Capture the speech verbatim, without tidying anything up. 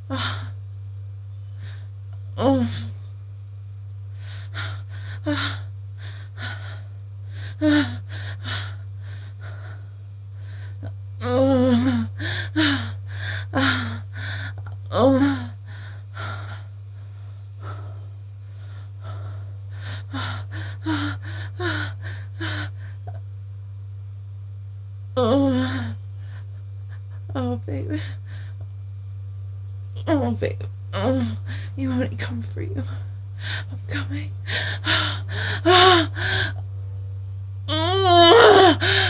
Ah, oh, ah, ah, oh, ah, oh, oh, oh, baby. Oh, baby. Oh, you want me to come for you? I'm coming. Ah, ah, ah.